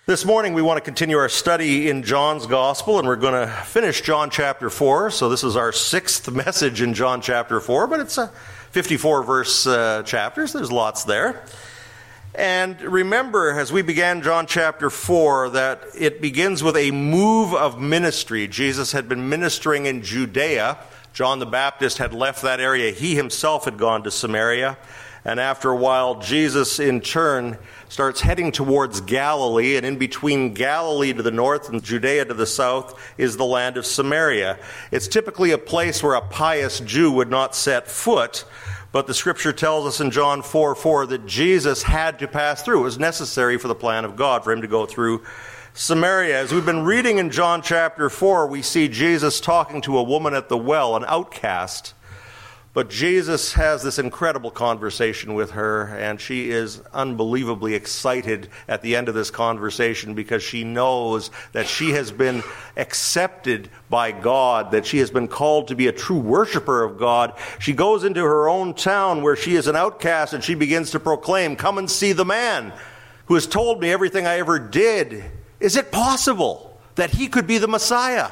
This morning we want to continue our study in John's Gospel, and we're going to finish John chapter 4. So this is our sixth message in John chapter 4, but it's a 54-verse chapter, so there's lots there. And remember, as we began John chapter 4, that it begins with a move of ministry. Jesus had been ministering in Judea. John the Baptist had left that area. He himself had gone to Samaria. And after a while, Jesus, in turn, starts heading towards Galilee, and in between Galilee to the north and Judea to the south is the land of Samaria. It's typically a place where a pious Jew would not set foot, but the Scripture tells us in John 4:4 that Jesus had to pass through. It was necessary for the plan of God for him to go through Samaria. As we've been reading in John chapter 4, we see Jesus talking to a woman at the well, an outcast. But Jesus has this incredible conversation with her, and she is unbelievably excited at the end of this conversation because she knows that she has been accepted by God, that she has been called to be a true worshiper of God. She goes into her own town where she is an outcast, and she begins to proclaim, "Come and see the man who has told me everything I ever did. Is it possible that he could be the Messiah?"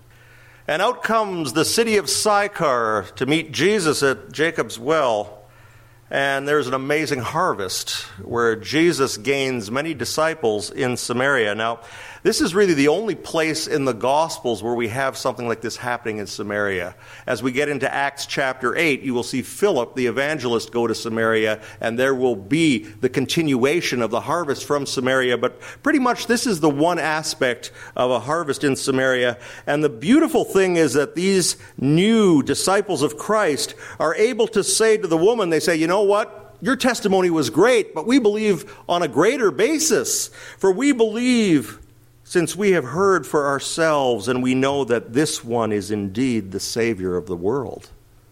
And out comes the city of Sychar to meet Jesus at Jacob's well. And there's an amazing harvest where Jesus gains many disciples in Samaria. Now, this is really the only place in the Gospels where we have something like this happening in Samaria. As we get into Acts chapter 8, you will see Philip, the evangelist, go to Samaria, and there will be the continuation of the harvest from Samaria. But pretty much this is the one aspect of a harvest in Samaria. And the beautiful thing is that these new disciples of Christ are able to say to the woman, they say, "You know what? Your testimony was great, but we believe on a greater basis. For we believe since we have heard for ourselves, and we know that this one is indeed the Savior of the world."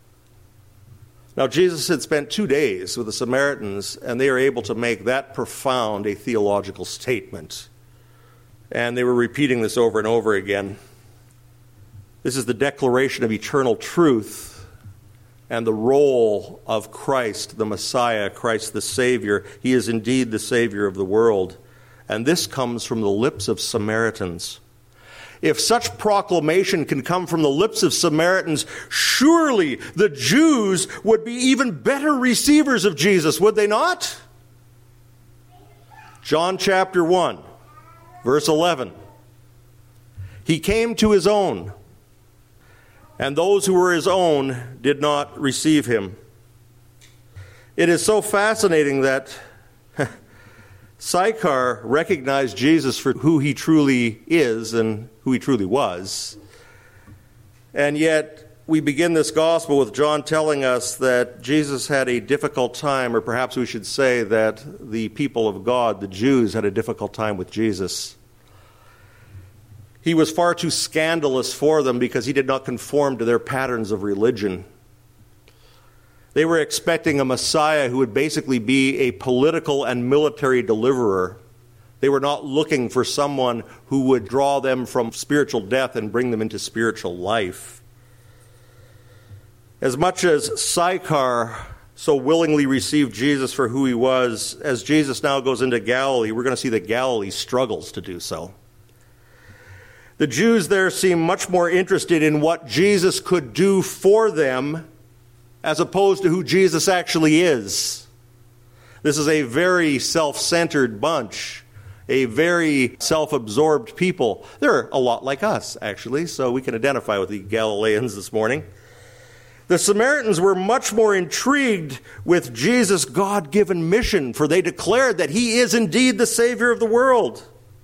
Now, Jesus had spent 2 days with the Samaritans, and they are able to make that profound a theological statement. And they were repeating this over and over again. This is the declaration of eternal truth and the role of Christ, the Messiah, Christ the Savior. He is indeed the Savior of the world. And this comes from the lips of Samaritans. If such proclamation can come from the lips of Samaritans, surely the Jews would be even better receivers of Jesus, would they not? John chapter 1, verse 11. He came to his own, and those who were his own did not receive him. It is so fascinating that Sychar recognized Jesus for who he truly is and who he truly was. And yet, we begin this gospel with John telling us that Jesus had a difficult time, or perhaps we should say that the people of God, the Jews, had a difficult time with Jesus. He was far too scandalous for them because he did not conform to their patterns of religion. They were expecting a Messiah who would basically be a political and military deliverer. They were not looking for someone who would draw them from spiritual death and bring them into spiritual life. As much as Sychar so willingly received Jesus for who he was, as Jesus now goes into Galilee, we're going to see that Galilee struggles to do so. The Jews there seem much more interested in what Jesus could do for them as opposed to who Jesus actually is. This is a very self-centered bunch, a very self-absorbed people. They're a lot like us, actually, so we can identify with the Galileans this morning. The Samaritans were much more intrigued with Jesus' God-given mission, for they declared that he is indeed the Savior of the world.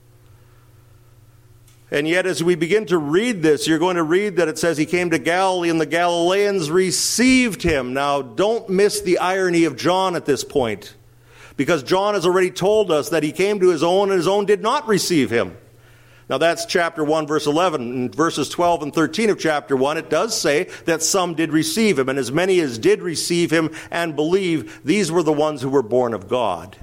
And yet, as we begin to read this, you're going to read that it says he came to Galilee and the Galileans received him. Now, don't miss the irony of John at this point, because John has already told us that he came to his own and his own did not receive him. Now, that's chapter 1, verse 11. In verses 12 and 13 of chapter 1, it does say that some did receive him, and as many as did receive him and believe, these were the ones who were born of God.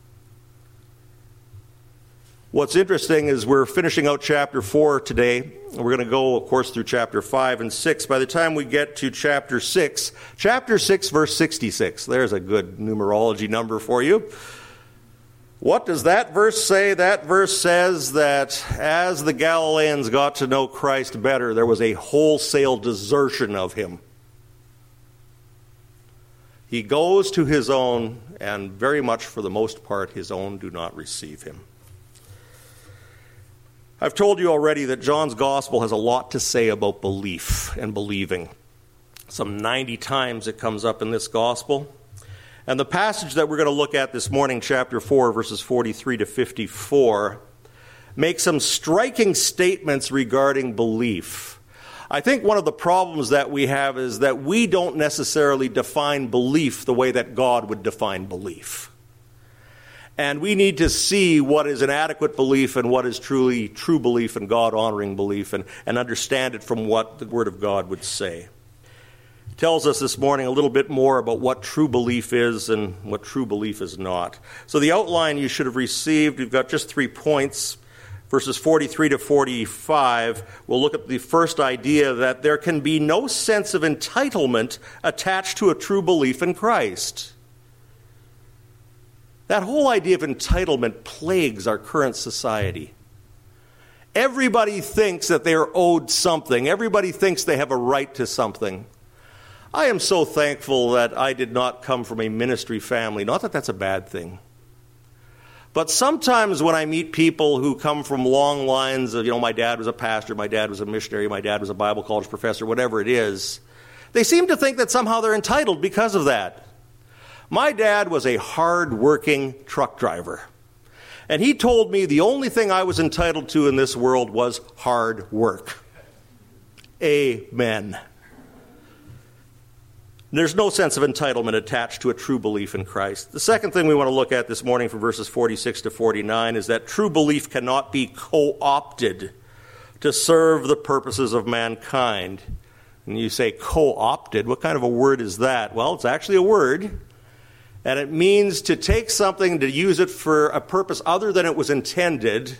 What's interesting is we're finishing out chapter 4 today. We're going to go, of course, through chapter 5 and 6. By the time we get to chapter 6, verse 66, there's a good numerology number for you. What does that verse say? That verse says that as the Galileans got to know Christ better, there was a wholesale desertion of him. He goes to his own, and very much for the most part, his own do not receive him. I've told you already that John's gospel has a lot to say about belief and believing. Some 90 times it comes up in this gospel. And the passage that we're going to look at this morning, chapter 4, verses 43 to 54, makes some striking statements regarding belief. I think one of the problems that we have is that we don't necessarily define belief the way that God would define belief. And we need to see what is an adequate belief and what is truly true belief and God-honoring belief, and understand it from what the Word of God would say. Tells us this morning a little bit more about what true belief is and what true belief is not. So the outline you should have received, we've got just 3 points. Verses 43 to 45, we'll look at the first idea that there can be no sense of entitlement attached to a true belief in Christ. That whole idea of entitlement plagues our current society. Everybody thinks that they are owed something. Everybody thinks they have a right to something. I am so thankful that I did not come from a ministry family. Not that that's a bad thing. But sometimes when I meet people who come from long lines of, my dad was a pastor, my dad was a missionary, my dad was a Bible college professor, whatever it is, they seem to think that somehow they're entitled because of that. My dad was a hard-working truck driver. And he told me the only thing I was entitled to in this world was hard work. Amen. There's no sense of entitlement attached to a true belief in Christ. The second thing we want to look at this morning from verses 46 to 49 is that true belief cannot be co-opted to serve the purposes of mankind. And you say co-opted, what kind of a word is that? Well, it's actually a word, and it means to take something to use it for a purpose other than it was intended.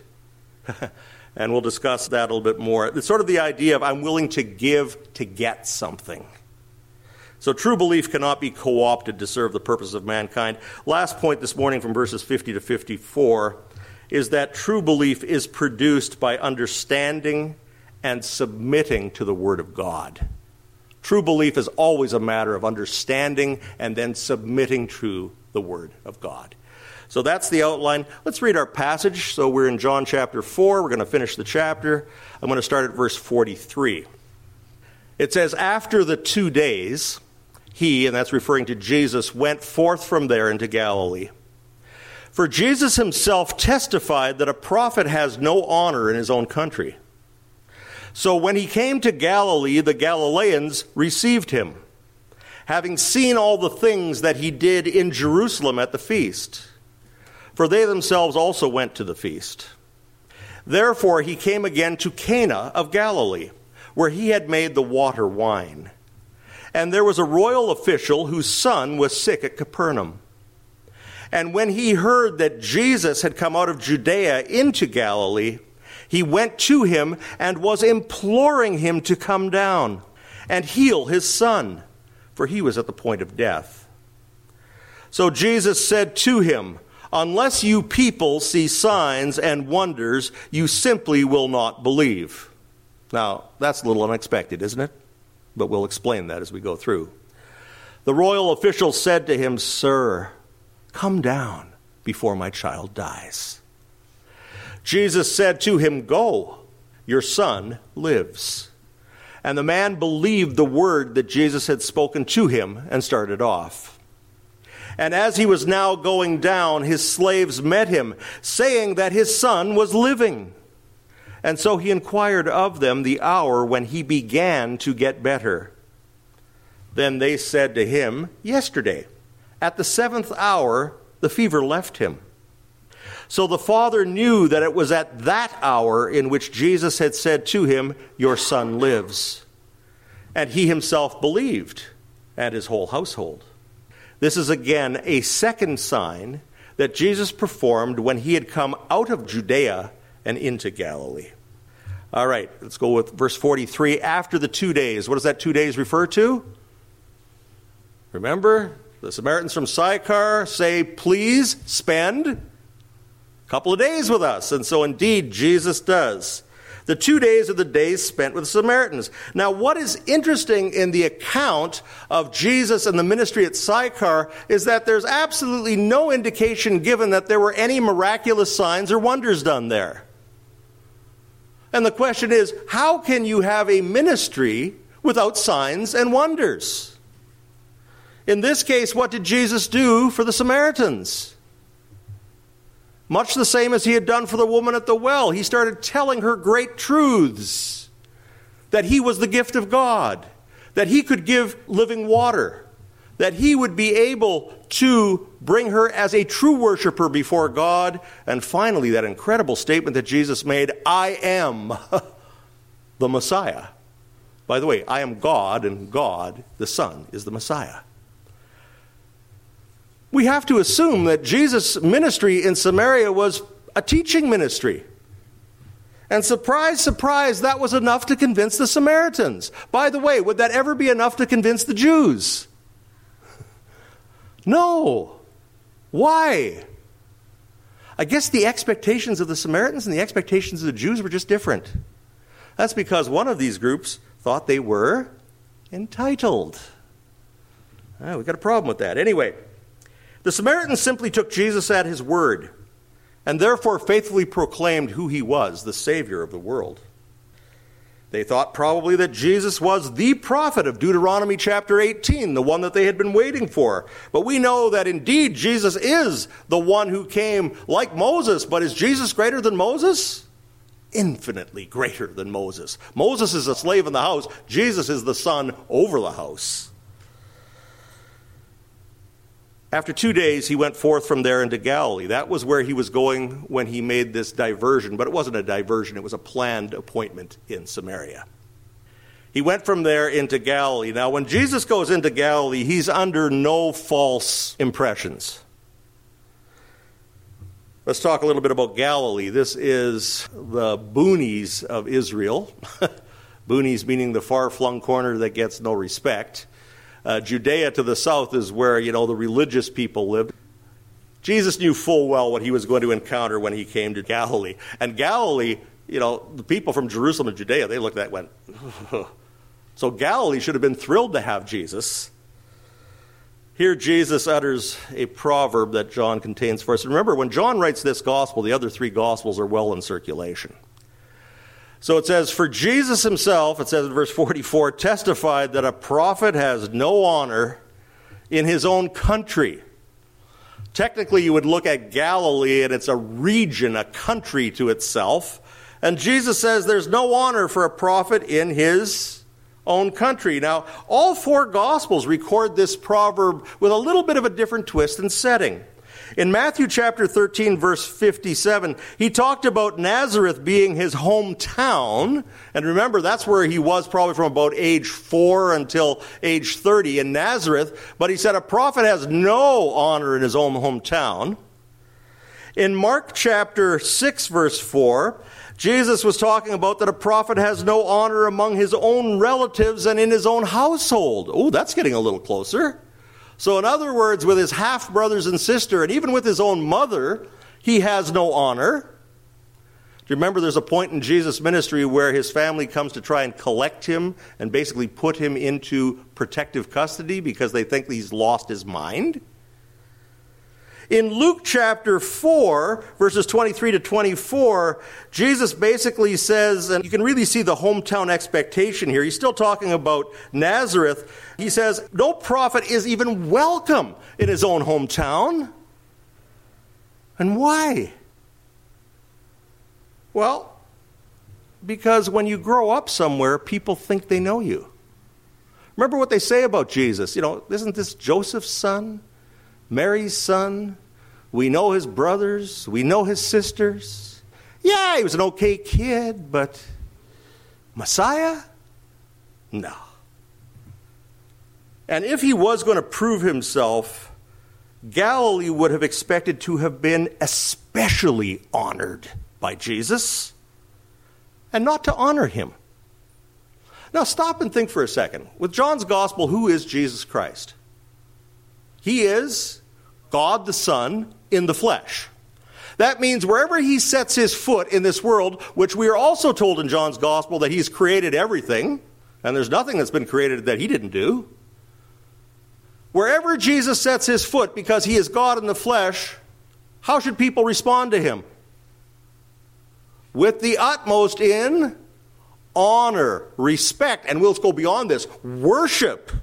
And we'll discuss that a little bit more. It's sort of the idea of I'm willing to give to get something. So true belief cannot be co-opted to serve the purpose of mankind. Last point this morning from verses 50 to 54 is that true belief is produced by understanding and submitting to the Word of God. True belief is always a matter of understanding and then submitting to the Word of God. So that's the outline. Let's read our passage. So we're in John chapter 4. We're going to finish the chapter. I'm going to start at verse 43. It says, after the 2 days, he, and that's referring to Jesus, went forth from there into Galilee. For Jesus himself testified that a prophet has no honor in his own country. So when he came to Galilee, the Galileans received him, having seen all the things that he did in Jerusalem at the feast. For they themselves also went to the feast. Therefore he came again to Cana of Galilee, where he had made the water wine. And there was a royal official whose son was sick at Capernaum. And when he heard that Jesus had come out of Judea into Galilee, he went to him and was imploring him to come down and heal his son, for he was at the point of death. So Jesus said to him, unless you people see signs and wonders, you simply will not believe. Now, that's a little unexpected, isn't it? But we'll explain that as we go through. The royal official said to him, sir, come down before my child dies. Jesus said to him, go, your son lives. And the man believed the word that Jesus had spoken to him and started off. And as he was now going down, his slaves met him, saying that his son was living. And so he inquired of them the hour when he began to get better. Then they said to him, yesterday, at the 7th hour, the fever left him. So the father knew that it was at that hour in which Jesus had said to him, your son lives. And he himself believed, and his whole household. This is again a second sign that Jesus performed when he had come out of Judea and into Galilee. All right, let's go with verse 43. After the 2 days, what does that 2 days refer to? Remember, the Samaritans from Sychar say, please spend couple of days with us. And so indeed, Jesus does. The 2 days are the days spent with the Samaritans. Now, what is interesting in the account of Jesus and the ministry at Sychar is that there's absolutely no indication given that there were any miraculous signs or wonders done there. And the question is, how can you have a ministry without signs and wonders? In this case, what did Jesus do for the Samaritans? Much the same as he had done for the woman at the well. He started telling her great truths. That he was the gift of God. That he could give living water. That he would be able to bring her as a true worshiper before God. And finally, that incredible statement that Jesus made, I am the Messiah. By the way, I am God, and God, the Son, is the Messiah. We have to assume that Jesus' ministry in Samaria was a teaching ministry. And surprise, surprise, that was enough to convince the Samaritans. By the way, would that ever be enough to convince the Jews? No. Why? I guess the expectations of the Samaritans and the expectations of the Jews were just different. That's because one of these groups thought they were entitled. We've got a problem with that. Anyway, the Samaritans simply took Jesus at his word and therefore faithfully proclaimed who he was, the Savior of the world. They thought probably that Jesus was the prophet of Deuteronomy chapter 18, the one that they had been waiting for. But we know that indeed Jesus is the one who came like Moses. But is Jesus greater than Moses? Infinitely greater than Moses. Moses is a slave in the house. Jesus is the son over the house. After 2 days, he went forth from there into Galilee. That was where he was going when he made this diversion. But it wasn't a diversion. It was a planned appointment in Samaria. He went from there into Galilee. Now, when Jesus goes into Galilee, he's under no false impressions. Let's talk a little bit about Galilee. This is the boonies of Israel. Boonies meaning the far-flung corner that gets no respect. Judea to the south is where, the religious people lived. Jesus knew full well what he was going to encounter when he came to Galilee. And Galilee, the people from Jerusalem and Judea, they looked at that and went, So Galilee should have been thrilled to have Jesus. Here Jesus utters a proverb that John contains for us. And remember, when John writes this gospel, the other three gospels are well in circulation. So it says, for Jesus himself, it says in verse 44, testified that a prophet has no honor in his own country. Technically, you would look at Galilee, and it's a region, a country to itself. And Jesus says there's no honor for a prophet in his own country. Now, all four Gospels record this proverb with a little bit of a different twist and setting. In Matthew chapter 13, verse 57, he talked about Nazareth being his hometown. And remember, that's where he was probably from about age 4 until age 30 in Nazareth. But he said a prophet has no honor in his own hometown. In Mark chapter 6, verse 4, Jesus was talking about that a prophet has no honor among his own relatives and in his own household. Oh, that's getting a little closer. So in other words, with his half-brothers and sister, and even with his own mother, he has no honor. Do you remember there's a point in Jesus' ministry where his family comes to try and collect him and basically put him into protective custody because they think he's lost his mind? In Luke chapter 4, verses 23 to 24, Jesus basically says, and you can really see the hometown expectation here. He's still talking about Nazareth. He says, no prophet is even welcome in his own hometown. And why? Well, because when you grow up somewhere, people think they know you. Remember what they say about Jesus. Isn't this Joseph's son? Mary's son? We know his brothers. We know his sisters. Yeah, he was an okay kid, but Messiah? No. And if he was going to prove himself, Galilee would have expected to have been especially honored by Jesus and not to honor him. Now stop and think for a second. With John's gospel, who is Jesus Christ? He is God the Son in the flesh. That means wherever he sets his foot in this world, which we are also told in John's gospel that he's created everything, and there's nothing that's been created that he didn't do. Wherever Jesus sets his foot, because he is God in the flesh, how should people respond to him? With the utmost in honor, respect, and we'll go beyond this, worship.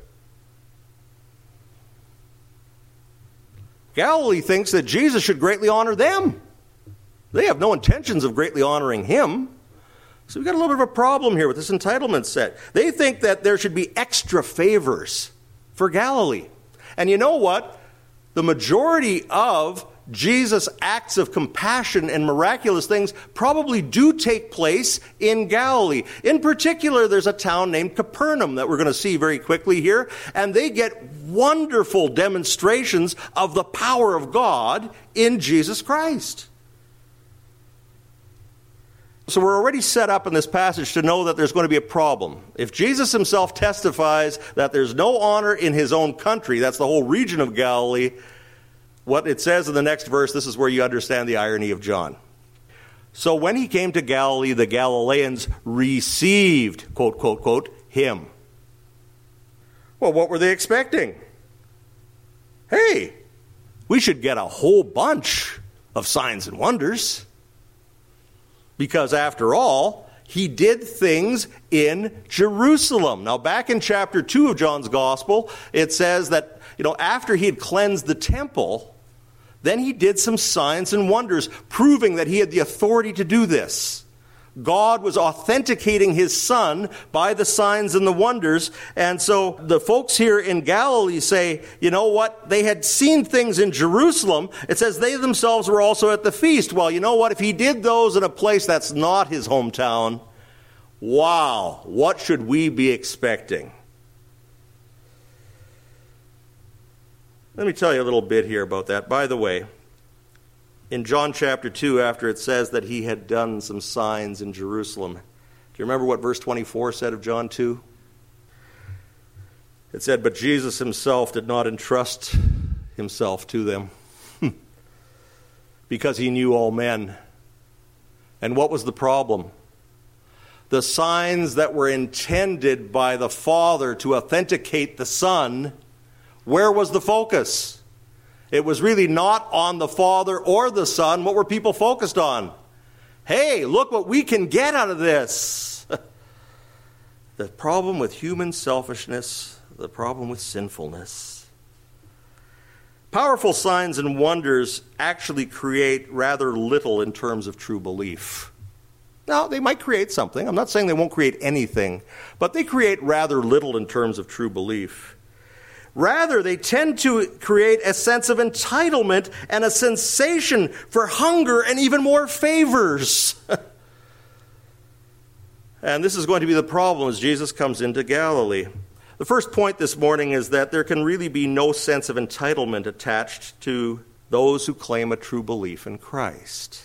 Galilee thinks that Jesus should greatly honor them. They have no intentions of greatly honoring him. So we've got a little bit of a problem here with this entitlement set. They think that there should be extra favors for Galilee. And you know what? The majority of Jesus' acts of compassion and miraculous things probably do take place in Galilee. In particular, there's a town named Capernaum that we're going to see very quickly here, and they get wonderful demonstrations of the power of God in Jesus Christ. So we're already set up in this passage to know that there's going to be a problem. If Jesus himself testifies that there's no honor in his own country, that's the whole region of Galilee, what it says in the next verse, this is where you understand the irony of John. So when he came to Galilee, the Galileans received, quote, quote, quote, him. Well, what were they expecting? Hey, we should get a whole bunch of signs and wonders. Because after all, he did things in Jerusalem. Now, back in chapter 2 of John's Gospel, it says that, after he had cleansed the temple, then he did some signs and wonders, proving that he had the authority to do this. God was authenticating his Son by the signs and the wonders. And so the folks here in Galilee say, you know what? They had seen things in Jerusalem. It says they themselves were also at the feast. Well, you know what? If he did those in a place that's not his hometown, wow, what should we be expecting? Let me tell you a little bit here about that. By the way, in John chapter 2, after it says that he had done some signs in Jerusalem, do you remember what verse 24 said of John 2? It said, but Jesus himself did not entrust himself to them because he knew all men. And what was the problem? The signs that were intended by the Father to authenticate the Son, where was the focus? It was really not on the Father or the Son. What were people focused on? Hey, look what we can get out of this. The problem with human selfishness, the problem with sinfulness. Powerful signs and wonders actually create rather little in terms of true belief. Now, they might create something. I'm not saying they won't create anything, but they create rather little in terms of true belief. Rather, they tend to create a sense of entitlement and a sensation for hunger and even more favors. And this is going to be the problem as Jesus comes into Galilee. The first point this morning is that there can really be no sense of entitlement attached to those who claim a true belief in Christ.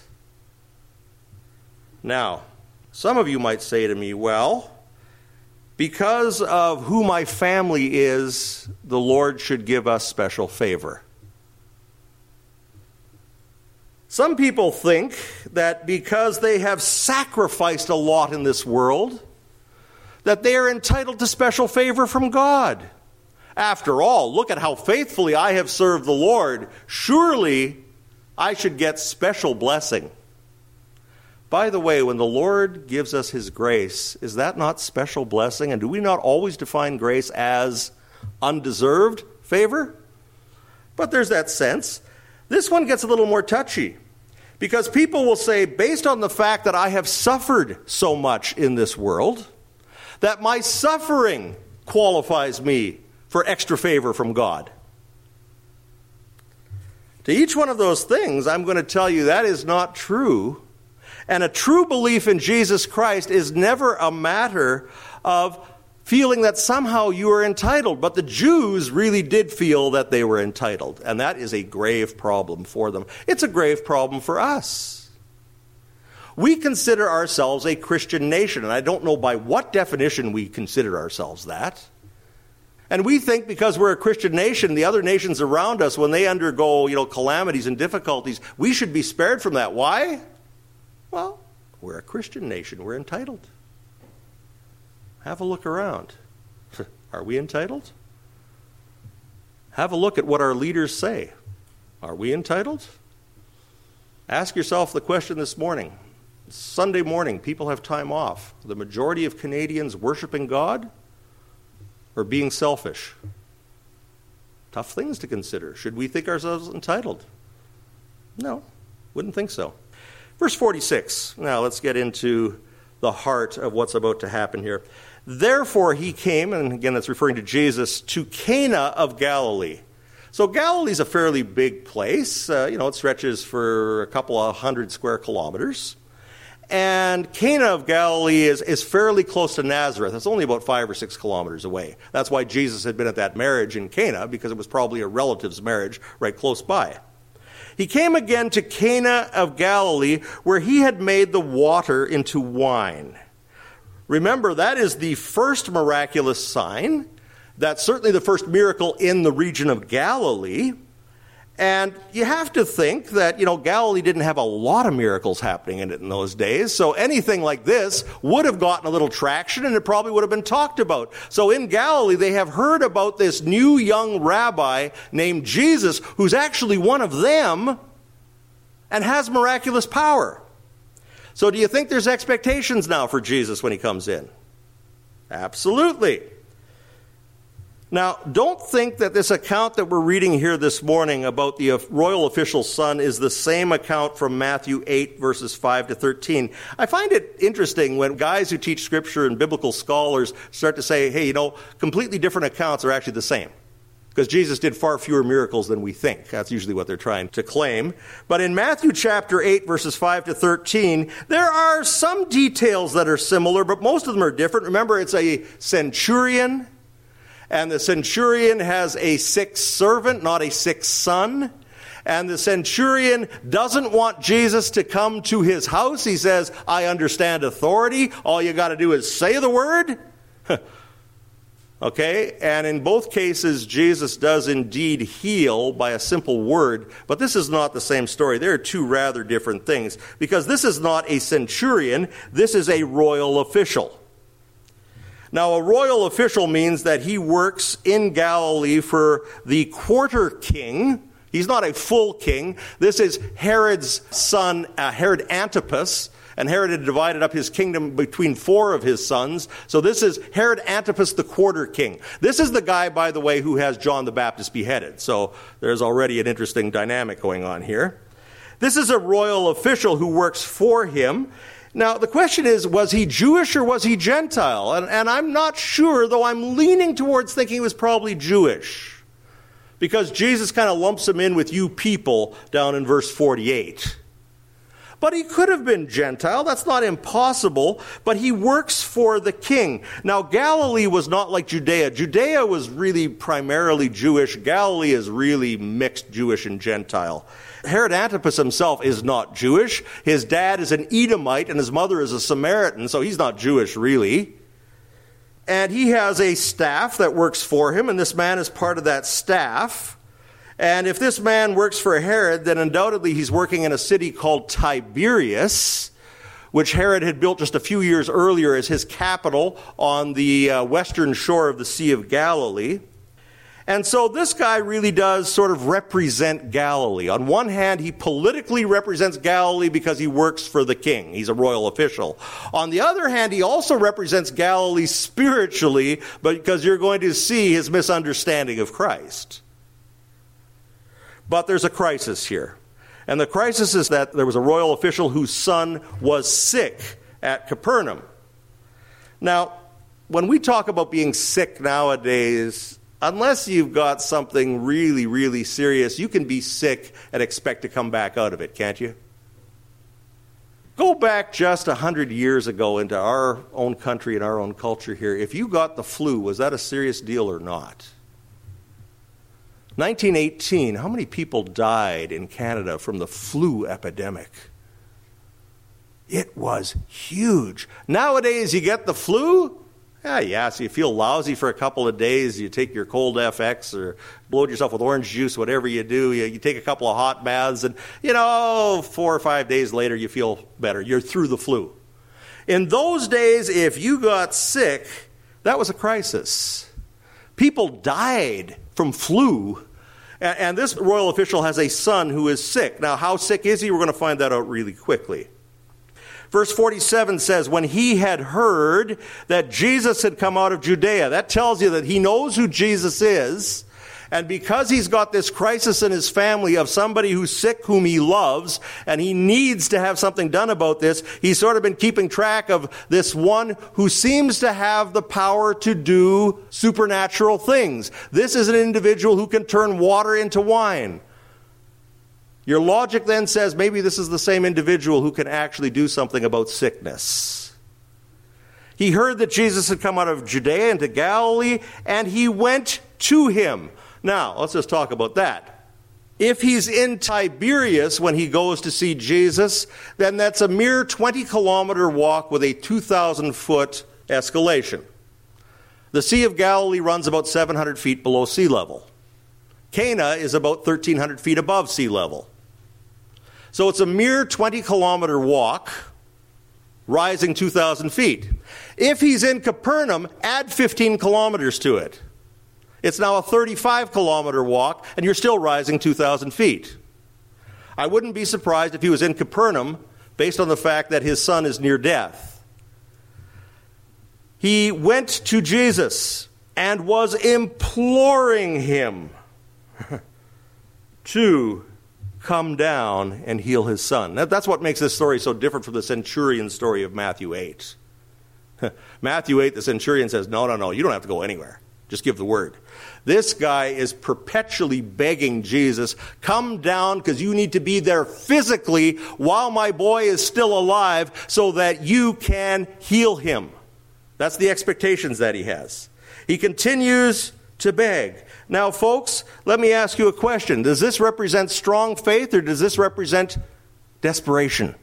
Now, some of you might say to me, well, because of who my family is, the Lord should give us special favor. Some people think that because they have sacrificed a lot in this world, that they are entitled to special favor from God. After all, look at how faithfully I have served the Lord. Surely I should get special blessing. By the way, when the Lord gives us his grace, is that not special blessing? And do we not always define grace as undeserved favor? But there's that sense. This one gets a little more touchy, because people will say, based on the fact that I have suffered so much in this world, that my suffering qualifies me for extra favor from God. To each one of those things, I'm going to tell you that is not true. And a true belief in Jesus Christ is never a matter of feeling that somehow you are entitled. But the Jews really did feel that they were entitled. And that is a grave problem for them. It's a grave problem for us. We consider ourselves a Christian nation. And I don't know by what definition we consider ourselves that. And we think because we're a Christian nation, the other nations around us, when they undergo, calamities and difficulties, we should be spared from that. Why? Well, we're a Christian nation. We're entitled. Have a look around. Are we entitled? Have a look at what our leaders say. Are we entitled? Ask yourself the question this morning. Sunday morning, people have time off. The majority of Canadians worshiping God or being selfish? Tough things to consider. Should we think ourselves entitled? No, wouldn't think so. Verse 46. Now let's get into the heart of what's about to happen here. Therefore he came, and again that's referring to Jesus, to Cana of Galilee. So Galilee's a fairly big place. It stretches for a couple of 100 square kilometers. And Cana of Galilee is fairly close to Nazareth. It's only about 5 or 6 kilometers away. That's why Jesus had been at that marriage in Cana, because it was probably a relative's marriage right close by. He came again to Cana of Galilee, where he had made the water into wine. Remember, that is the first miraculous sign. That's certainly the first miracle in the region of Galilee. And you have to think that, Galilee didn't have a lot of miracles happening in it in those days. So anything like this would have gotten a little traction, and it probably would have been talked about. So in Galilee, they have heard about this new young rabbi named Jesus, who's actually one of them and has miraculous power. So do you think there's expectations now for Jesus when he comes in? Absolutely. Now, don't think that this account that we're reading here this morning about the royal official's son is the same account from Matthew 8, verses 5 to 13. I find it interesting when guys who teach Scripture and biblical scholars start to say, hey, completely different accounts are actually the same. Because Jesus did far fewer miracles than we think. That's usually what they're trying to claim. But in Matthew chapter 8, verses 5 to 13, there are some details that are similar, but most of them are different. Remember, it's a centurion. And the centurion has a sick servant, not a sick son. And the centurion doesn't want Jesus to come to his house. He says, I understand authority. All you got to do is say the word. Okay? And in both cases, Jesus does indeed heal by a simple word. But this is not the same story. There are two rather different things. Because this is not a centurion. This is a royal official. Now, a royal official means that he works in Galilee for the quarter king. He's not a full king. This is Herod's son, Herod Antipas. And Herod had divided up his kingdom between 4 of his sons. So this is Herod Antipas, the quarter king. This is the guy, by the way, who has John the Baptist beheaded. So there's already an interesting dynamic going on here. This is a royal official who works for him. Now, the question is, was he Jewish or was he Gentile? And I'm not sure, though I'm leaning towards thinking he was probably Jewish. Because Jesus kind of lumps him in with you people down in verse 48. But he could have been Gentile. That's not impossible. But he works for the king. Now, Galilee was not like Judea. Judea was really primarily Jewish. Galilee is really mixed Jewish and Gentile. Herod Antipas himself is not Jewish. His dad is an Edomite and his mother is a Samaritan, so he's not Jewish really. And he has a staff that works for him, and this man is part of that staff. And if this man works for Herod, then undoubtedly he's working in a city called Tiberias, which Herod had built just a few years earlier as his capital on the western shore of the Sea of Galilee. And so this guy really does sort of represent Galilee. On one hand, he politically represents Galilee because he works for the king. He's a royal official. On the other hand, he also represents Galilee spiritually, but because you're going to see his misunderstanding of Christ. But there's a crisis here. And the crisis is that there was a royal official whose son was sick at Capernaum. Now, when we talk about being sick nowadays, unless you've got something really, really serious, you can be sick and expect to come back out of it, can't you? Go back just 100 years ago into our own country and our own culture here. If you got the flu, was that a serious deal or not? 1918, how many people died in Canada from the flu epidemic? It was huge. Nowadays, you get the flu, So you feel lousy for a couple of days. You take your cold FX or load yourself with orange juice, whatever you do. You take a couple of hot baths, and, 4 or 5 days later, you feel better. You're through the flu. In those days, if you got sick, that was a crisis. People died from flu. And this royal official has a son who is sick. Now, how sick is he? We're going to find that out really quickly. Verse 47 says, when he had heard that Jesus had come out of Judea, that tells you that he knows who Jesus is. And because he's got this crisis in his family of somebody who's sick whom he loves, and he needs to have something done about this, he's sort of been keeping track of this one who seems to have the power to do supernatural things. This is an individual who can turn water into wine. Your logic then says maybe this is the same individual who can actually do something about sickness. He heard that Jesus had come out of Judea into Galilee, and he went to him. Now, let's just talk about that. If he's in Tiberias when he goes to see Jesus, then that's a mere 20-kilometer walk with a 2,000-foot escalation. The Sea of Galilee runs about 700 feet below sea level. Cana is about 1,300 feet above sea level. So it's a mere 20-kilometer walk, rising 2,000 feet. If he's in Capernaum, add 15 kilometers to it. It's now a 35-kilometer walk, and you're still rising 2,000 feet. I wouldn't be surprised if he was in Capernaum, based on the fact that his son is near death. He went to Jesus and was imploring him to come down and heal his son. That's what makes this story so different from the centurion story of Matthew 8. Matthew 8, the centurion says, no, you don't have to go anywhere. Just give the word. This guy is perpetually begging Jesus, come down because you need to be there physically while my boy is still alive so that you can heal him. That's the expectations that he has. He continues to beg. Now, folks, let me ask you a question. Does this represent strong faith or does this represent desperation?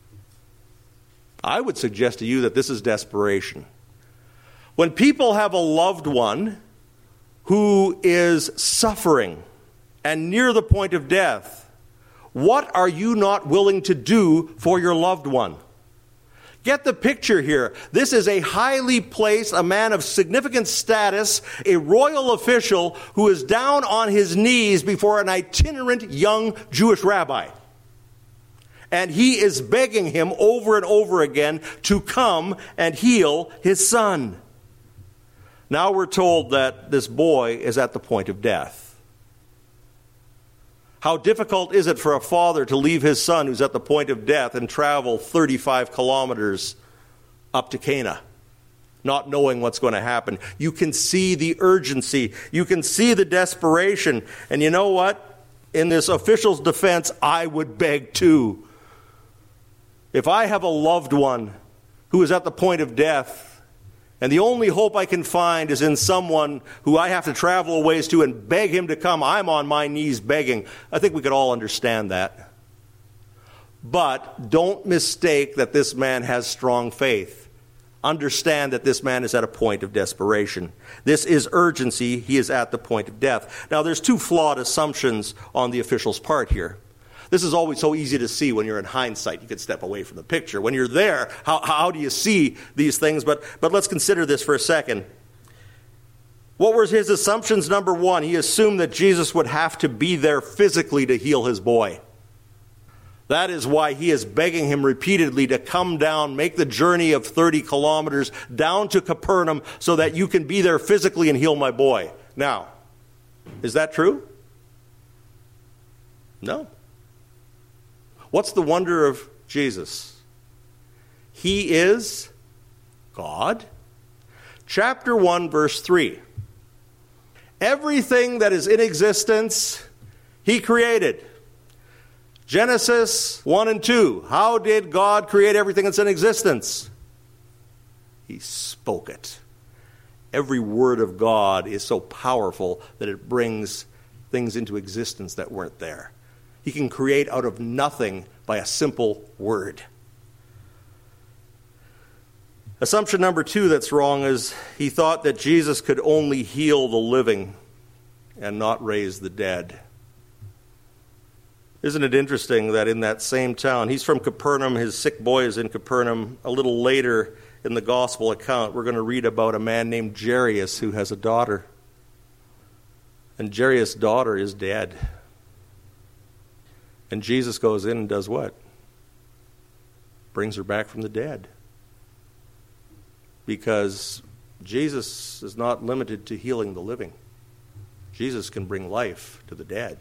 I would suggest to you that this is desperation. When people have a loved one who is suffering and near the point of death, what are you not willing to do for your loved one? Get the picture here. This is a highly placed, a man of significant status, a royal official who is down on his knees before an itinerant young Jewish rabbi. And he is begging him over and over again to come and heal his son. Now we're told that this boy is at the point of death. How difficult is it for a father to leave his son who's at the point of death and travel 35 kilometers up to Cana, not knowing what's going to happen? You can see the urgency. You can see the desperation. And you know what? In this official's defense, I would beg too. If I have a loved one who is at the point of death, and the only hope I can find is in someone who I have to travel a ways to and beg him to come, I'm on my knees begging. I think we could all understand that. But don't mistake that this man has strong faith. Understand that this man is at a point of desperation. This is urgency. He is at the point of death. Now, there's two flawed assumptions on the official's part here. This is always so easy to see when you're in hindsight. You can step away from the picture. When you're there, how do you see these things? But let's consider this for a second. What were his assumptions? Number one, he assumed that Jesus would have to be there physically to heal his boy. That is why he is begging him repeatedly to come down, make the journey of 30 kilometers down to Capernaum so that you can be there physically and heal my boy. Now, is that true? No. What's the wonder of Jesus? He is God. Chapter 1, verse 3. Everything that is in existence, he created. Genesis 1 and 2. How did God create everything that's in existence? He spoke it. Every word of God is so powerful that it brings things into existence that weren't there. He can create out of nothing by a simple word. Assumption number 2 that's wrong is he thought that Jesus could only heal the living and not raise the dead. Isn't it interesting that in that same town, he's from Capernaum, his sick boy is in Capernaum. A little later in the gospel account, we're going to read about a man named Jairus who has a daughter. And Jairus' daughter is dead. And Jesus goes in and does what? Brings her back from the dead. Because Jesus is not limited to healing the living. Jesus can bring life to the dead.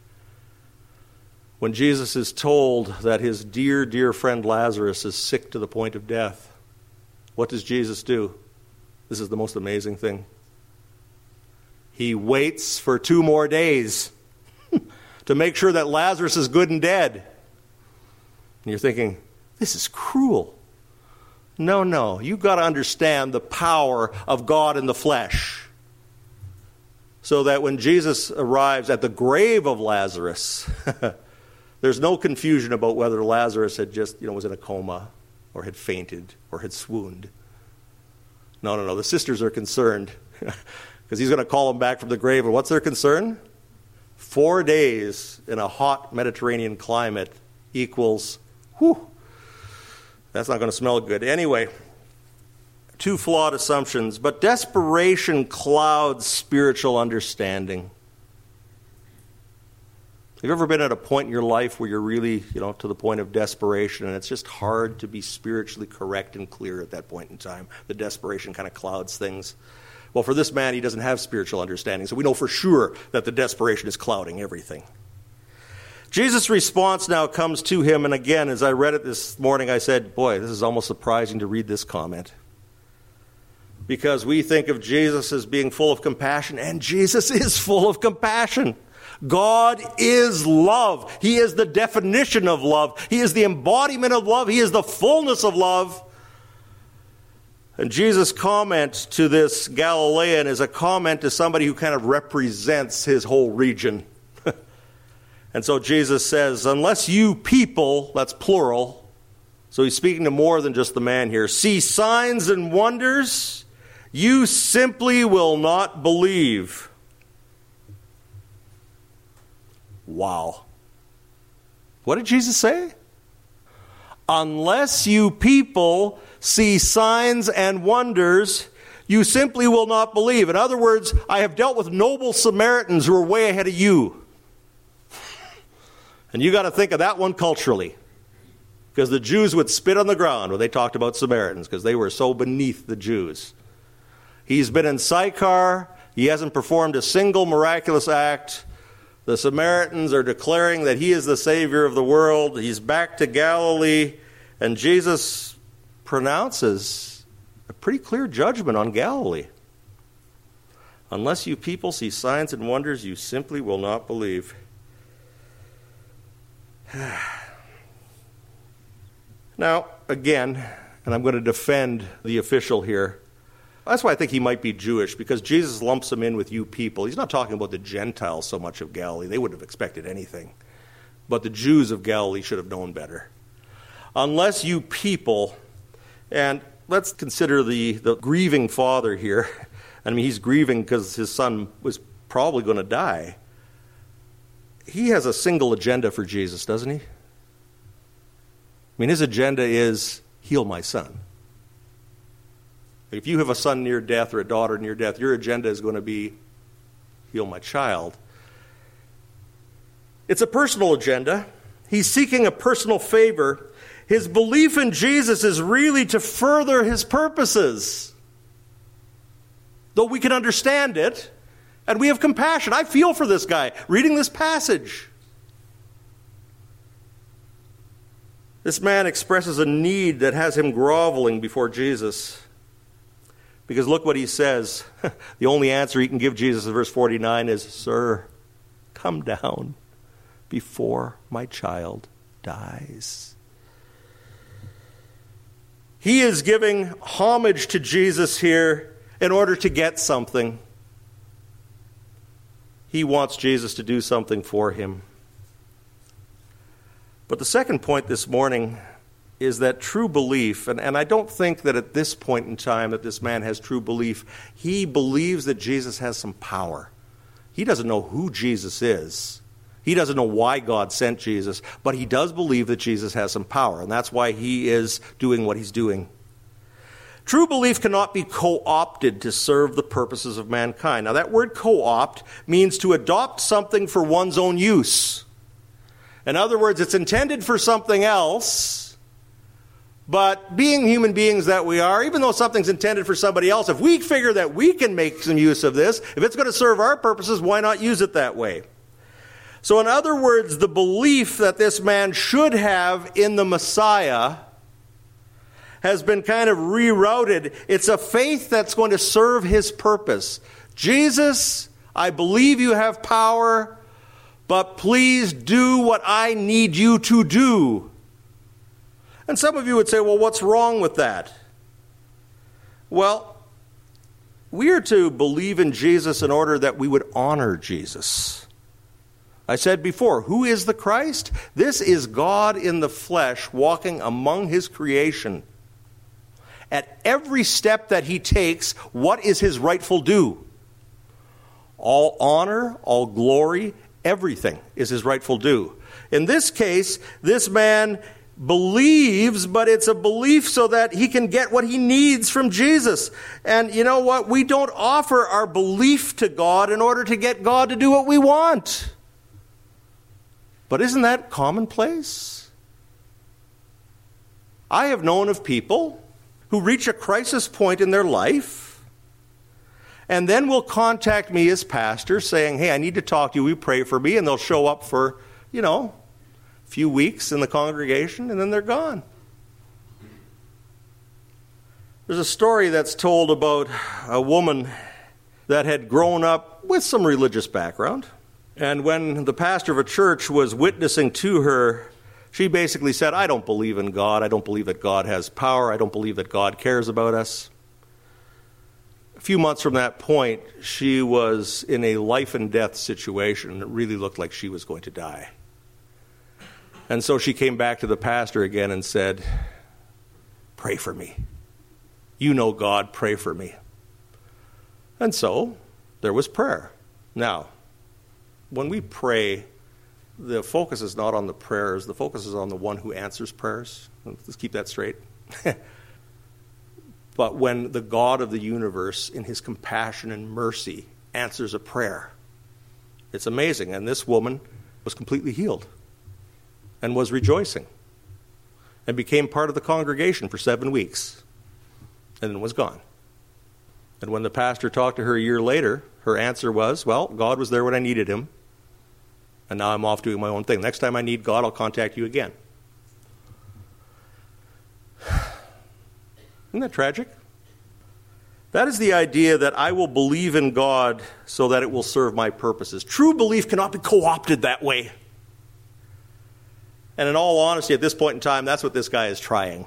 When Jesus is told that his dear, dear friend Lazarus is sick to the point of death, what does Jesus do? This is the most amazing thing. He waits for 2 more days to make sure that Lazarus is good and dead. And you're thinking, this is cruel. No, you've got to understand the power of God in the flesh. So that when Jesus arrives at the grave of Lazarus, there's no confusion about whether Lazarus had just, was in a coma or had fainted or had swooned. No. The sisters are concerned because he's going to call him back from the grave. And what's their concern? 4 days in a hot Mediterranean climate equals, that's not going to smell good. Anyway, 2 flawed assumptions. But desperation clouds spiritual understanding. Have you ever been at a point in your life where you're really, to the point of desperation, and it's just hard to be spiritually correct and clear at that point in time? The desperation kind of clouds things. Well, for this man, he doesn't have spiritual understanding, so we know for sure that the desperation is clouding everything. Jesus' response now comes to him, and again, as I read it this morning, I said, boy, this is almost surprising to read this comment. Because we think of Jesus as being full of compassion, and Jesus is full of compassion. God is love. He is the definition of love. He is the embodiment of love. He is the fullness of love. And Jesus' comment to this Galilean is a comment to somebody who kind of represents his whole region. And so Jesus says, unless you people, that's plural, so he's speaking to more than just the man here, see signs and wonders, you simply will not believe. Wow. What did Jesus say? Unless you people see signs and wonders, you simply will not believe. In other words, I have dealt with noble Samaritans who are way ahead of you. And you got to think of that one culturally. Because the Jews would spit on the ground when they talked about Samaritans, because they were so beneath the Jews. He's been in Sychar. He hasn't performed a single miraculous act. The Samaritans are declaring that he is the Savior of the world. He's back to Galilee. And Jesus pronounces a pretty clear judgment on Galilee. Unless you people see signs and wonders, you simply will not believe. Now, again, and I'm going to defend the official here, that's why I think he might be Jewish, because Jesus lumps him in with you people. He's not talking about the Gentiles so much of Galilee. They wouldn't have expected anything. But the Jews of Galilee should have known better. Unless you people, and let's consider the grieving father here. I mean, he's grieving because his son was probably going to die. He has a single agenda for Jesus, doesn't he? I mean, his agenda is, heal my son. If you have a son near death or a daughter near death, your agenda is going to be, heal my child. It's a personal agenda. He's seeking a personal favor. His belief in Jesus is really to further his purposes. Though we can understand it, and we have compassion. I feel for this guy reading this passage. This man expresses a need that has him groveling before Jesus. Because look what he says. The only answer he can give Jesus in verse 49 is, Sir, come down before my child dies. He is giving homage to Jesus here in order to get something. He wants Jesus to do something for him. But the second point this morning is that true belief, and I don't think that at this point in time that this man has true belief. He believes that Jesus has some power. He doesn't know who Jesus is. He doesn't know why God sent Jesus, but he does believe that Jesus has some power, and that's why he is doing what he's doing. True belief cannot be co-opted to serve the purposes of mankind. Now, that word co-opt means to adopt something for one's own use. In other words, it's intended for something else, but being human beings that we are, even though something's intended for somebody else, if we figure that we can make some use of this, if it's going to serve our purposes, why not use it that way? So in other words, the belief that this man should have in the Messiah has been kind of rerouted. It's a faith that's going to serve his purpose. Jesus, I believe you have power, but please do what I need you to do. And some of you would say, well, what's wrong with that? Well, we are to believe in Jesus in order that we would honor Jesus. I said before, who is the Christ? This is God in the flesh walking among his creation. At every step that he takes, what is his rightful due? All honor, all glory, everything is his rightful due. In this case, this man believes, but it's a belief so that he can get what he needs from Jesus. And you know what? We don't offer our belief to God in order to get God to do what we want. But isn't that commonplace? I have known of people who reach a crisis point in their life and then will contact me as pastor saying, hey, I need to talk to you, will you pray for me? And they'll show up for, a few weeks in the congregation and then they're gone. There's a story that's told about a woman that had grown up with some religious background. And when the pastor of a church was witnessing to her, she basically said, I don't believe in God. I don't believe that God has power. I don't believe that God cares about us. A few months from that point, she was in a life and death situation. It really looked like she was going to die. And so she came back to the pastor again and said, pray for me. You know God, pray for me. And so there was prayer. Now, when we pray, the focus is not on the prayers. The focus is on the one who answers prayers. Let's keep that straight. But when the God of the universe, in his compassion and mercy, answers a prayer, it's amazing. And this woman was completely healed and was rejoicing and became part of the congregation for 7 weeks and then was gone. And when the pastor talked to her a year later, her answer was, well, God was there when I needed him, and now I'm off doing my own thing. Next time I need God, I'll contact you again. Isn't that tragic? That is the idea that I will believe in God so that it will serve my purposes. True belief cannot be co-opted that way. And in all honesty, at this point in time, that's what this guy is trying.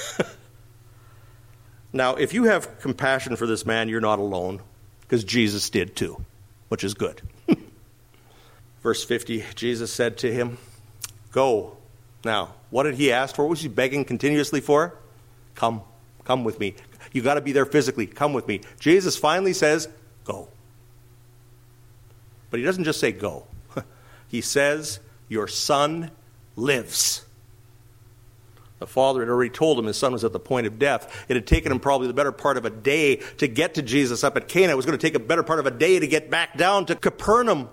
Now, if you have compassion for this man, you're not alone, because Jesus did too, which is good. Verse 50, Jesus said to him, go. Now, what did he ask for? What was he begging continuously for? Come with me. You got to be there physically. Come with me. Jesus finally says, go. But he doesn't just say go. He says, your son lives. The father had already told him his son was at the point of death. It had taken him probably the better part of a day to get to Jesus up at Cana. It was going to take a better part of a day to get back down to Capernaum.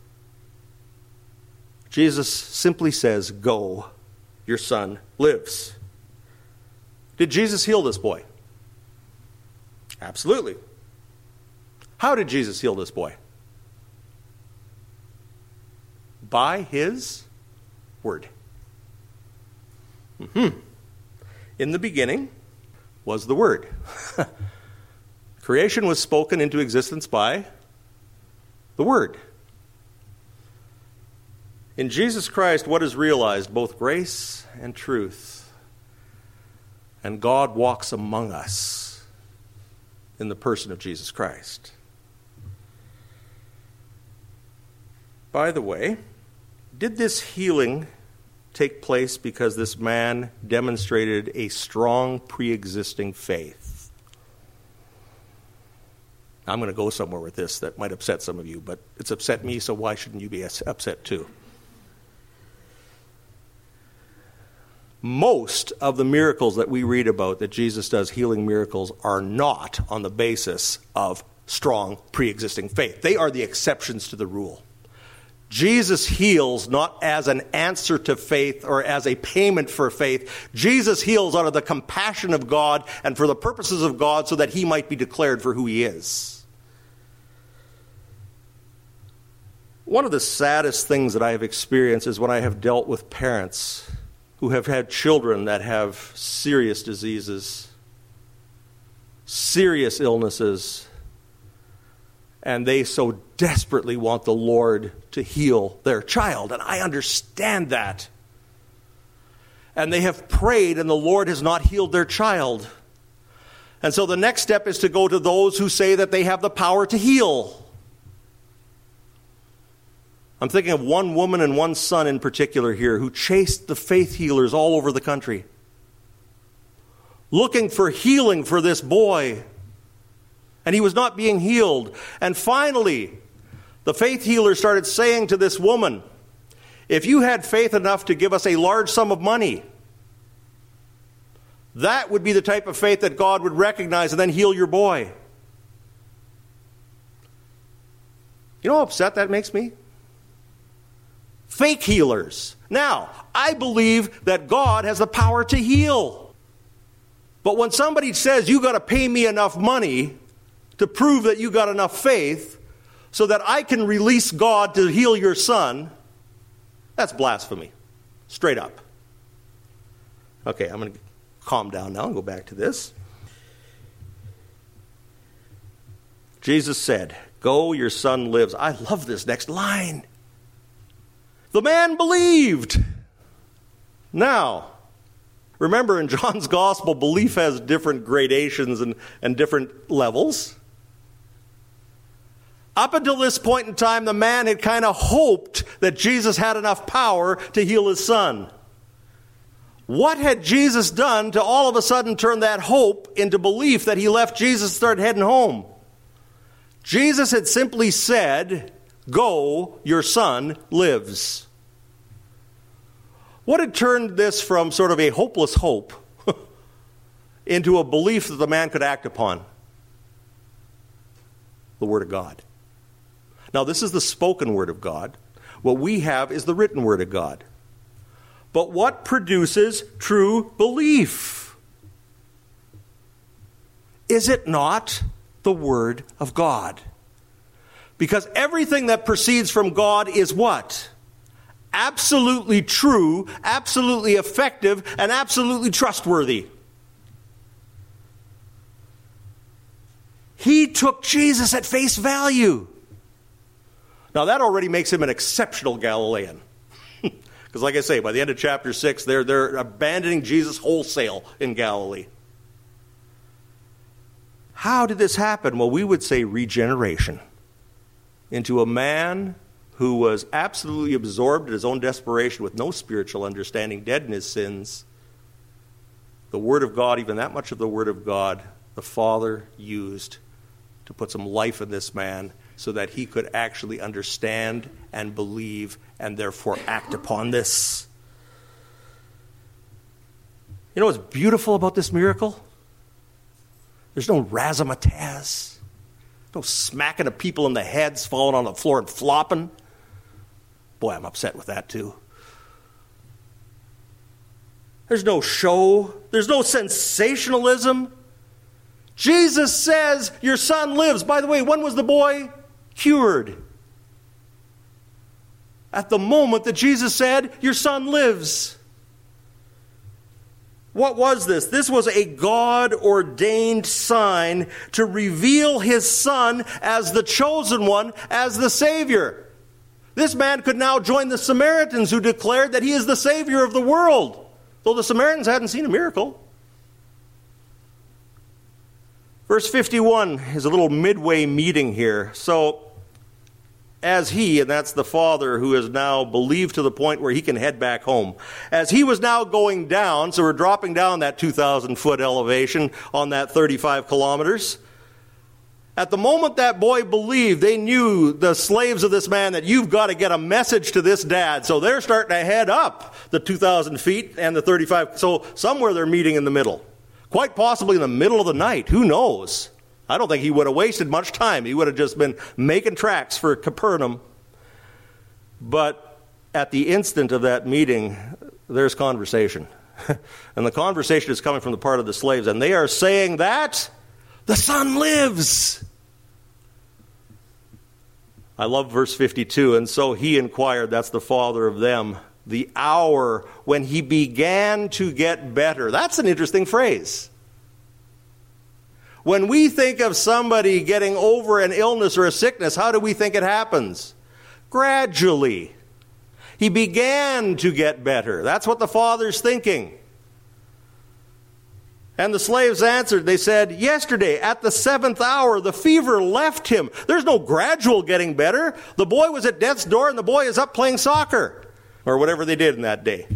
Jesus simply says, go, your son lives. Did Jesus heal this boy? Absolutely. How did Jesus heal this boy? By his word. In the beginning was the Word. Creation was spoken into existence by the Word. In Jesus Christ, what is realized? Both grace and truth. And God walks among us in the person of Jesus Christ. By the way, did this healing take place because this man demonstrated a strong pre-existing faith. I'm going to go somewhere with this that might upset some of you, but it's upset me, so why shouldn't you be upset too? Most of the miracles that we read about that Jesus does, healing miracles, are not on the basis of strong pre-existing faith. They are the exceptions to the rule. Jesus heals not as an answer to faith or as a payment for faith. Jesus heals out of the compassion of God and for the purposes of God so that he might be declared for who he is. One of the saddest things that I have experienced is when I have dealt with parents who have had children that have serious diseases, serious illnesses, and they so desperately want the Lord to heal their child. And I understand that. And they have prayed and the Lord has not healed their child. And so the next step is to go to those who say that they have the power to heal. I'm thinking of one woman and one son in particular here who chased the faith healers all over the country, looking for healing for this boy. And he was not being healed. And finally, the faith healer started saying to this woman, if you had faith enough to give us a large sum of money, that would be the type of faith that God would recognize and then heal your boy. You know how upset that makes me? Fake healers. Now, I believe that God has the power to heal. But when somebody says, you got to pay me enough money to prove that you got enough faith so that I can release God to heal your son, that's blasphemy. Straight up. Okay, I'm going to calm down now and go back to this. Jesus said, go, your son lives. I love this next line. The man believed. Now, remember in John's gospel, belief has different gradations and different levels. Up until this point in time, the man had kind of hoped that Jesus had enough power to heal his son. What had Jesus done to all of a sudden turn that hope into belief that he left Jesus and started heading home? Jesus had simply said, go, your son lives. What had turned this from sort of a hopeless hope into a belief that the man could act upon? The Word of God. Now, this is the spoken Word of God. What we have is the written Word of God. But what produces true belief? Is it not the Word of God? Because everything that proceeds from God is what? Absolutely true, absolutely effective, and absolutely trustworthy. He took Jesus at face value. Now that already makes him an exceptional Galilean. Because like I say, by the end of chapter 6, they're abandoning Jesus wholesale in Galilee. How did this happen? Well, we would say regeneration. Into a man who was absolutely absorbed in his own desperation with no spiritual understanding, dead in his sins. The Word of God, even that much of the Word of God, the Father used to put some life in this man so that he could actually understand and believe and therefore act upon this. You know what's beautiful about this miracle? There's no razzmatazz. No smacking of people in the heads, falling on the floor and flopping. Boy, I'm upset with that too. There's no show. There's no sensationalism. Jesus says, your son lives. By the way, when was the boy cured? At the moment that Jesus said, your son lives. What was this? This was a God-ordained sign to reveal his son as the chosen one, as the Savior. This man could now join the Samaritans who declared that he is the Savior of the world, though the Samaritans hadn't seen a miracle. Verse 51 is a little midway meeting here. So, as he, and that's the father who is now believed to the point where he can head back home, as he was now going down, so we're dropping down that 2,000-foot elevation on that 35 kilometers. At the moment that boy believed, they knew, the slaves of this man, that you've got to get a message to this dad. So they're starting to head up the 2,000 feet and the 35. So somewhere they're meeting in the middle. Quite possibly in the middle of the night. Who knows? I don't think he would have wasted much time. He would have just been making tracks for Capernaum. But at the instant of that meeting, there's conversation. And the conversation is coming from the part of the slaves. And they are saying that the Son lives. I love verse 52. And so he inquired, that's the father of them, the hour when he began to get better. That's an interesting phrase. When we think of somebody getting over an illness or a sickness, how do we think it happens? Gradually. He began to get better. That's what the father's thinking. And the slaves answered, they said, yesterday at the 7th hour, the fever left him. There's no gradual getting better. The boy was at death's door and the boy is up playing soccer. Or whatever they did in that day.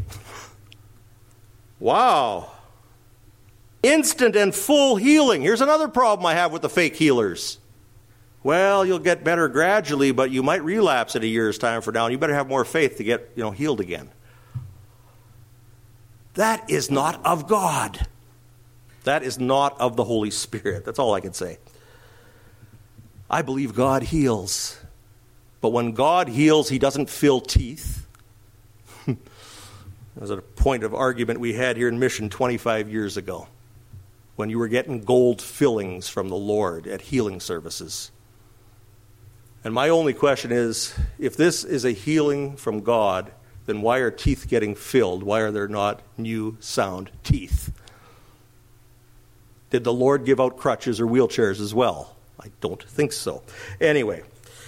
Wow. Instant and full healing. Here's another problem I have with the fake healers. Well, you'll get better gradually, but you might relapse in a year's time from now, and you better have more faith to get, healed again. That is not of God. That is not of the Holy Spirit. That's all I can say. I believe God heals. But when God heals, he doesn't fill teeth. That was a point of argument we had here in Mission 25 years ago, when you were getting gold fillings from the Lord at healing services. And my only question is, if this is a healing from God, then why are teeth getting filled? Why are there not new, sound teeth? Did the Lord give out crutches or wheelchairs as well? I don't think so. Anyway,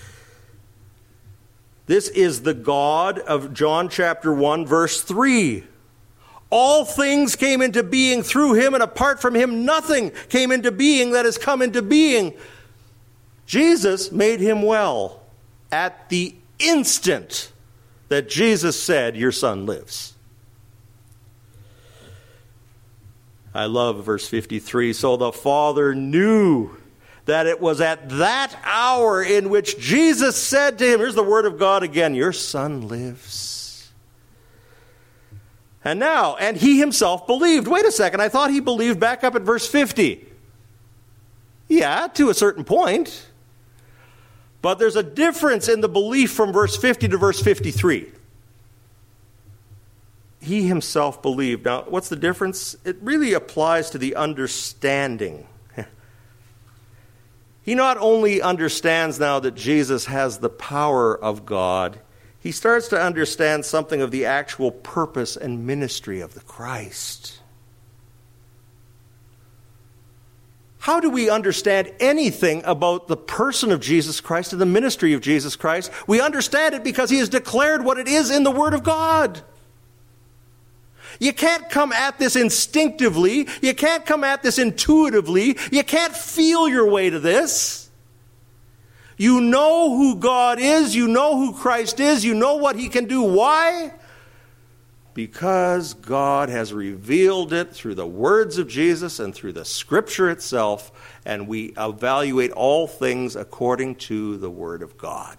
this is the God of John chapter 1, verse 3. All things came into being through him, and apart from him nothing came into being that has come into being. Jesus made him well at the instant that Jesus said, your son lives. I love verse 53. So the Father knew that it was at that hour in which Jesus said to him, here's the word of God again, your son lives. And now, and he himself believed. Wait a second, I thought he believed back up at verse 50. Yeah, to a certain point. But there's a difference in the belief from verse 50 to verse 53. He himself believed. Now, what's the difference? It really applies to the understanding. He not only understands now that Jesus has the power of God, he starts to understand something of the actual purpose and ministry of the Christ. How do we understand anything about the person of Jesus Christ and the ministry of Jesus Christ? We understand it because he has declared what it is in the Word of God. You can't come at this instinctively. You can't come at this intuitively. You can't feel your way to this. You know who God is. You know who Christ is. You know what he can do. Why? Because God has revealed it through the words of Jesus and through the Scripture itself, and we evaluate all things according to the Word of God.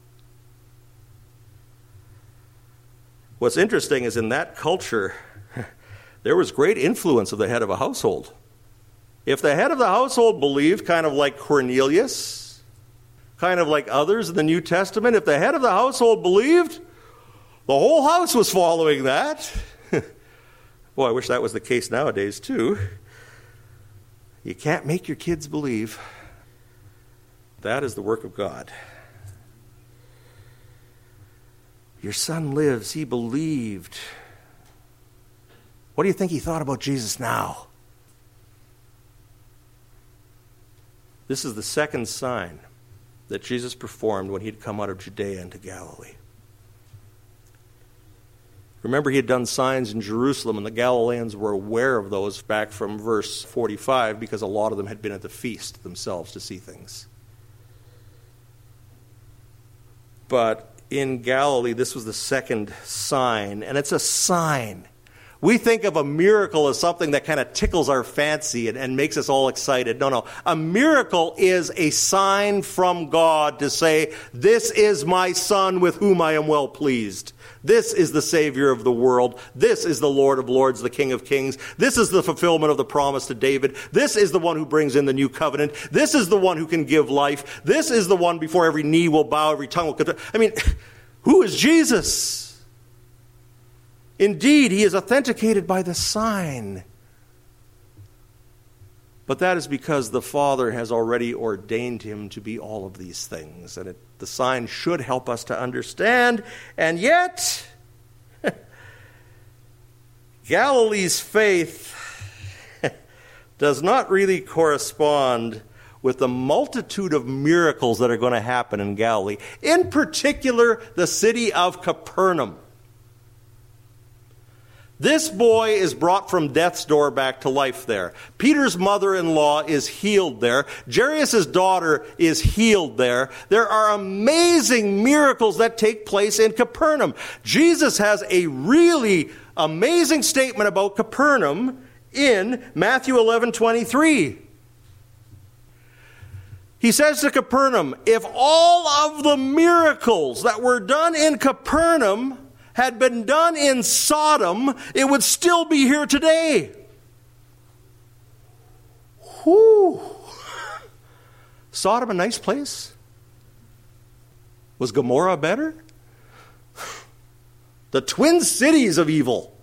What's interesting is in that culture, there was great influence of the head of a household. If the head of the household believed, kind of like Cornelius, kind of like others in the New Testament, if the head of the household believed, the whole house was following that. Boy, I wish that was the case nowadays, too. You can't make your kids believe. That is the work of God. Your son lives. He believed. What do you think he thought about Jesus now? This is the second sign that Jesus performed when he'd come out of Judea into Galilee. Remember, he had done signs in Jerusalem, and the Galileans were aware of those back from verse 45 because a lot of them had been at the feast themselves to see things. But in Galilee, this was the second sign, and it's a sign. We think of a miracle as something that kind of tickles our fancy and makes us all excited. No. A miracle is a sign from God to say, this is my Son with whom I am well pleased. This is the Savior of the world. This is the Lord of lords, the King of kings. This is the fulfillment of the promise to David. This is the one who brings in the new covenant. This is the one who can give life. This is the one before every knee will bow, every tongue will confess. I mean, who is Jesus? Indeed, he is authenticated by the sign. But that is because the Father has already ordained him to be all of these things. And the sign should help us to understand. And yet, Galilee's faith does not really correspond with the multitude of miracles that are going to happen in Galilee. In particular, the city of Capernaum. This boy is brought from death's door back to life there. Peter's mother-in-law is healed there. Jairus' daughter is healed there. There are amazing miracles that take place in Capernaum. Jesus has a really amazing statement about Capernaum in Matthew 11:23. He says to Capernaum, if all of the miracles that were done in Capernaum had been done in Sodom, it would still be here today. Whew. Sodom a nice place? Was Gomorrah better? The twin cities of evil.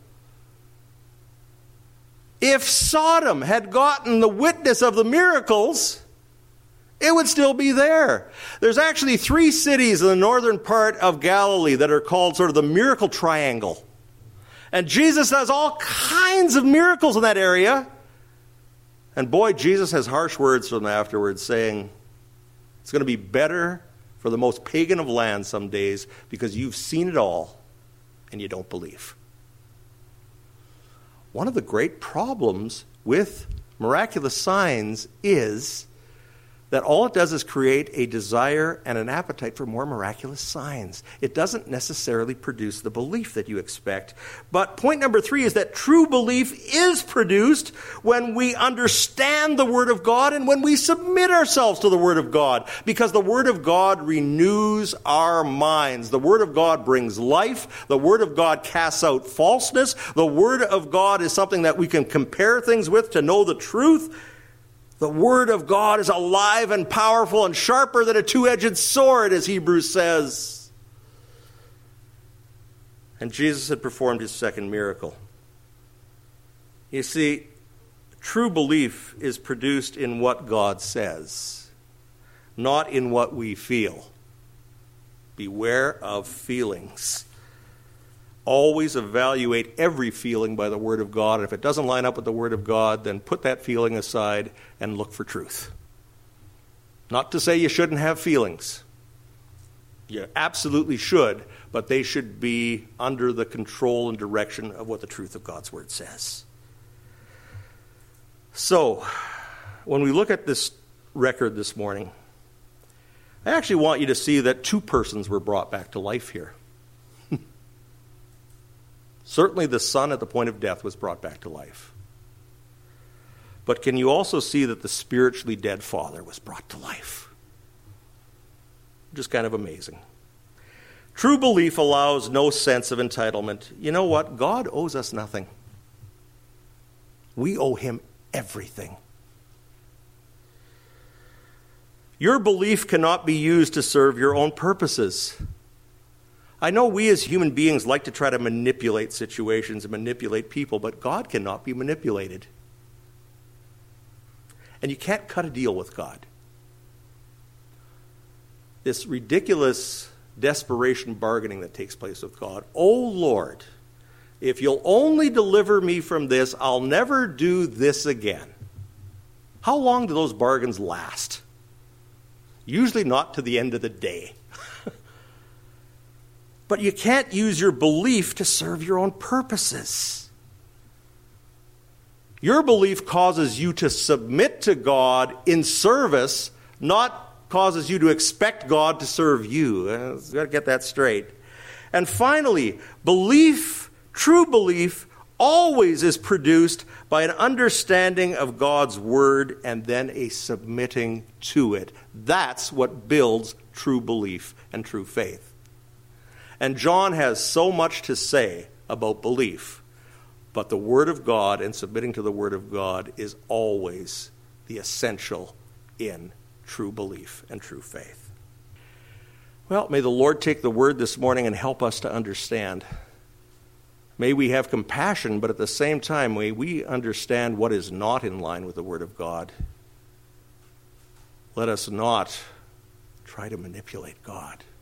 If Sodom had gotten the witness of the miracles, it would still be there. There's actually 3 cities in the northern part of Galilee that are called sort of the miracle triangle. And Jesus does all kinds of miracles in that area. And boy, Jesus has harsh words from them afterwards saying, it's going to be better for the most pagan of lands some days because you've seen it all and you don't believe. One of the great problems with miraculous signs is that all it does is create a desire and an appetite for more miraculous signs. It doesn't necessarily produce the belief that you expect. But point number 3 is that true belief is produced when we understand the Word of God and when we submit ourselves to the Word of God. Because the Word of God renews our minds. The Word of God brings life. The Word of God casts out falseness. The Word of God is something that we can compare things with to know the truth. The Word of God is alive and powerful and sharper than a two-edged sword, as Hebrews says. And Jesus had performed his second miracle. You see, true belief is produced in what God says, not in what we feel. Beware of feelings. Always evaluate every feeling by the Word of God. And if it doesn't line up with the Word of God, then put that feeling aside and look for truth. Not to say you shouldn't have feelings. You absolutely should, but they should be under the control and direction of what the truth of God's Word says. So, when we look at this record this morning, I actually want you to see that 2 persons were brought back to life here. Certainly the son at the point of death was brought back to life. But can you also see that the spiritually dead father was brought to life? Just kind of amazing. True belief allows no sense of entitlement. You know what? God owes us nothing. We owe him everything. Your belief cannot be used to serve your own purposes. I know we as human beings like to try to manipulate situations and manipulate people, but God cannot be manipulated. And you can't cut a deal with God. This ridiculous desperation bargaining that takes place with God. Oh Lord, if you'll only deliver me from this, I'll never do this again. How long do those bargains last? Usually not to the end of the day. But you can't use your belief to serve your own purposes. Your belief causes you to submit to God in service, not causes you to expect God to serve you. You've got to get that straight. And finally, belief, true belief, always is produced by an understanding of God's word and then a submitting to it. That's what builds true belief and true faith. And John has so much to say about belief, but the word of God and submitting to the word of God is always the essential in true belief and true faith. Well, may the Lord take the word this morning and help us to understand. May we have compassion, but at the same time, may we understand what is not in line with the word of God. Let us not try to manipulate God.